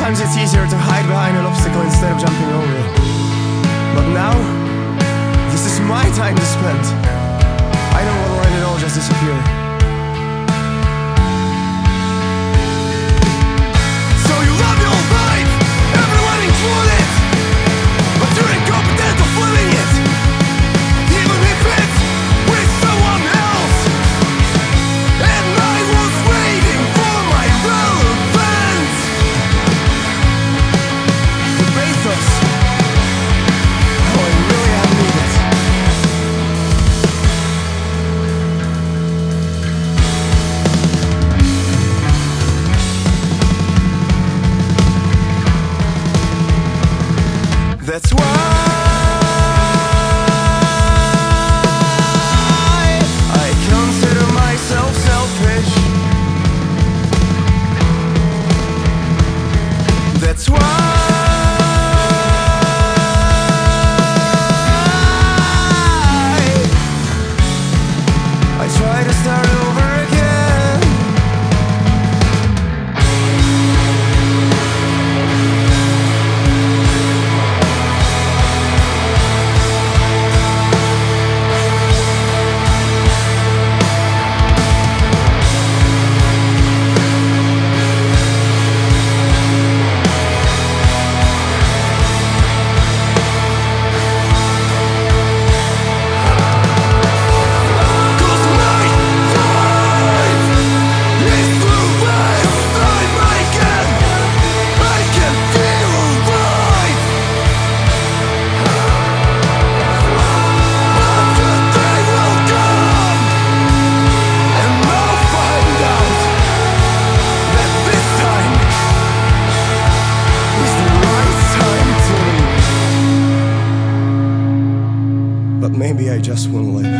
Sometimes it's easier to hide behind an obstacle instead of jumping over it. But now, this is my time to spend. I don't want to let it all just disappear. So you love your life, everyone included, but you're incompetent of living it, even if it's with someone else. And I was waiting for my relevance. The pathos, oh, I really have needed. That's why I consider myself selfish. That's why I try to start over again. But maybe I just won't live.